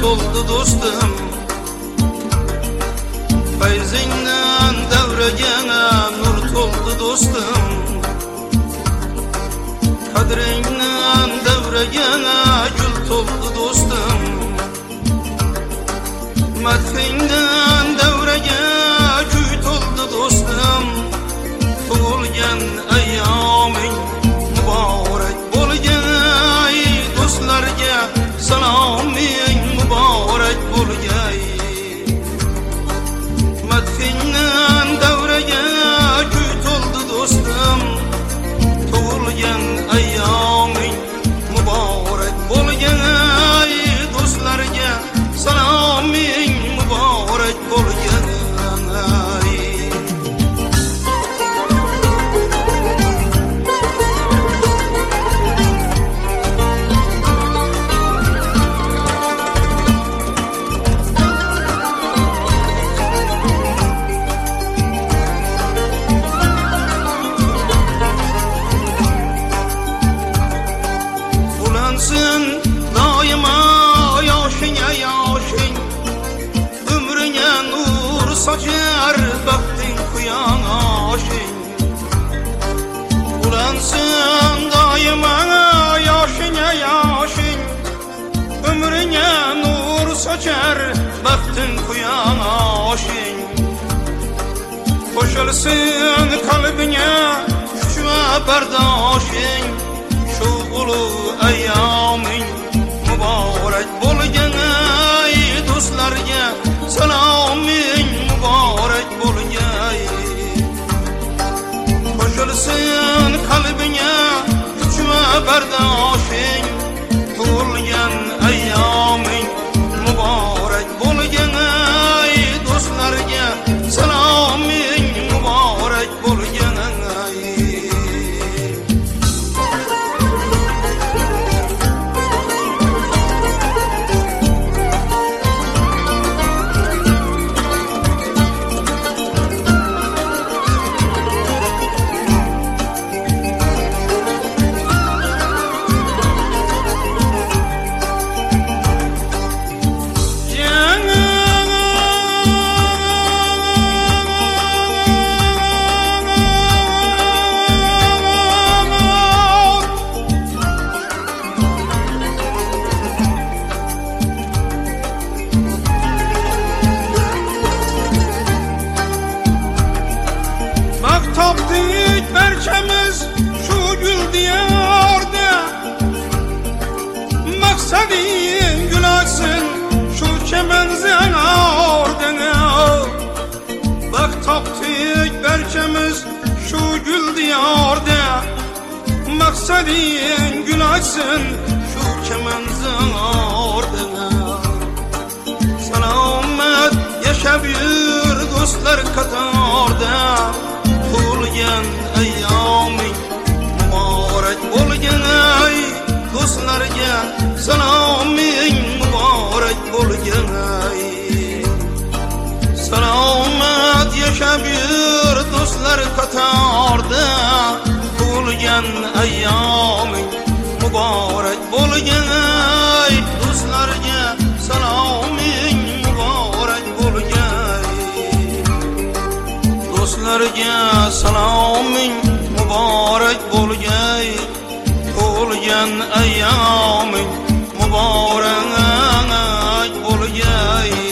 to'ldi do'stim. Fayzingdan davraga nur to'ldi do'stim. Qadringdan davraga gul to'ldi do'stim. Madhingdan davraga kuy to'ldi do'stim. Tug'ilgan ayyoming muborak bo'lgin, ay do'stlarga saloming muborak bo'lgay. Madhingdan davraga kuy to'ldi do'stim. Tug'ilgan ayyoming muborak bo'lgin, ay do'stlarga saloming muborak bo'lgin. Doima yoshing yoshing, umringga nur sochar baxting quyoshing. Ulansin doima yoshing yoshing, umringga nur sochar baxting quyoshing. Qo'shilsin qalbingga kuch va bardoshing, shu ulug' ayyoming muborak bo'lgin, ay do'stlarga saloming muborak bo'lgay. Qo'shilsin qalbingga kuch va bardoshing, tug'ilgan ayyoming muborak bo'lgin, ay do'stlarga saloming muborak bo'lgin. Topdik barchamiz shu gul diyorda, maqsading gul ochsin shu chaman zangorda. Vaqt topdik barchamiz shu gul diyorda, maqsading gul ochsin shu chaman zangorda. Salomat yashab yur do'stlar qatorda, tug'ilgan ayyoming muborak bo'lgin, ay do'stlarga saloming muborak bo'lgin. Ay salomat yashab yur do'stlar qatorda, tug'ilgan ayyoming muborak bo'lgin, ay do'stlarga saloming muborak bo'lgin. Do'stlarga saloming muborak bo'lgay, tug'ilgan ayyoming muborak bo'lgay.